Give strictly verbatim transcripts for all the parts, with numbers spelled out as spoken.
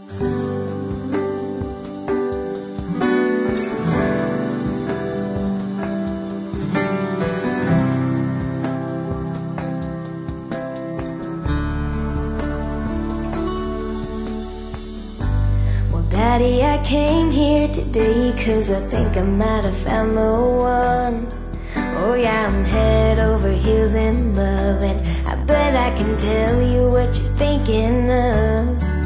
Daddy, I came here today 'cause I think I might have found the one. Oh yeah, I'm head over heels in love, and I bet I can tell you what you're thinking of.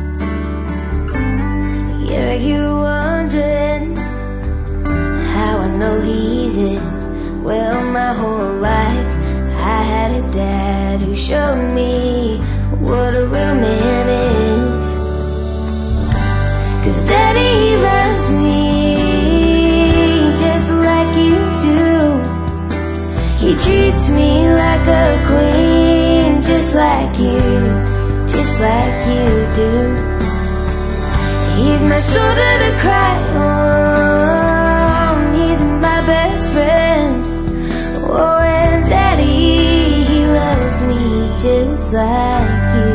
Yeah, you're wondering how I know he's it. Well, my whole life I had a dad who showed me what a real man is. 'Cause Daddy loves me just like you do. He treats me like a queen, just like you, just like you do. He's my shoulder to cry on, he's my best friend. Oh, and Daddy, he loves me just like you.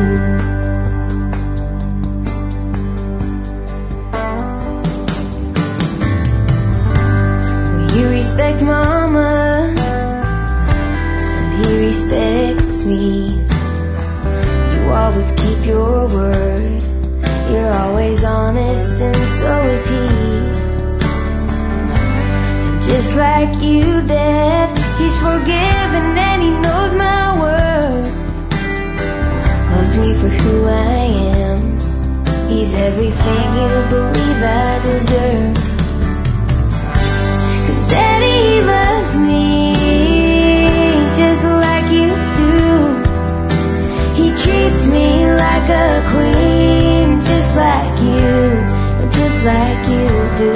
You respect Mama, and he respects me. You always keep your word, you're always honest, and so is he. And just like you, Dad, he's forgiven and he knows my worth. Loves me for who I am, he's everything you believe I deserve. Daddy loves me just like you do. He treats me like a queen, just like you, just like you do.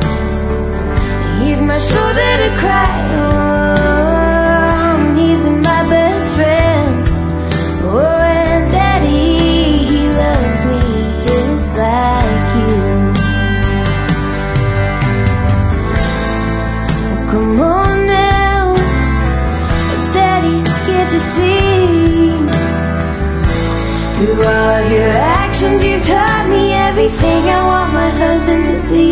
He's my shoulder to cry on, he's my best friend. Oh, and Daddy, he loves me just like you. Come on now, Daddy, can't you see? Through all your actions you've taught me everything I want my husband to be.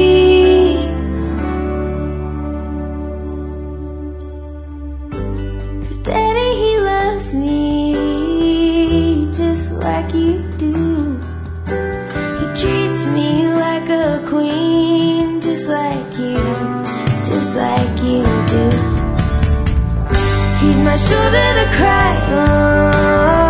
'Cause Daddy, he loves me just like you do. He treats me like a queen, just like you, just like you do. He's my shoulder to cry on,